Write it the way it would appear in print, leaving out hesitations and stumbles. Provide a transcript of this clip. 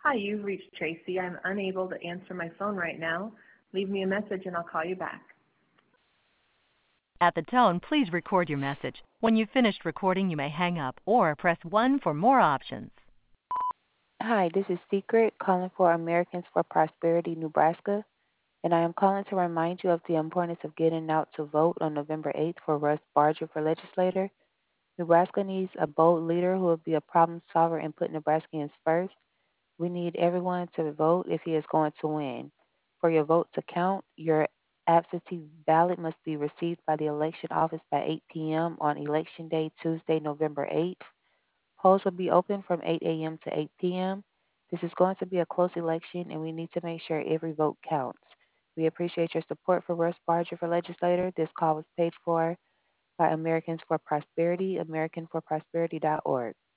Hi, you've reached Tracy. I'm unable to answer my phone right now. Leave me a message and I'll call you back. At the tone, please record your message. When you've finished recording, you may hang up or press 1 for more options. Hi, this is Secret calling for Americans for Prosperity, Nebraska, and I am calling to remind you of the importance of getting out to vote on November 8th for Russ Barger for legislator. Nebraska needs a bold leader who will be a problem solver and put Nebraskans first. We need everyone to vote if he is going to win. For your vote to count, your absentee ballot must be received by the election office by 8 p.m. on Election Day, Tuesday, November 8th. Polls will be open from 8 a.m. to 8 p.m. This is going to be a close election, and we need to make sure every vote counts. We appreciate your support for Russ Barger for legislator. This call was paid for by Americans for Prosperity, AmericanForProsperity.org.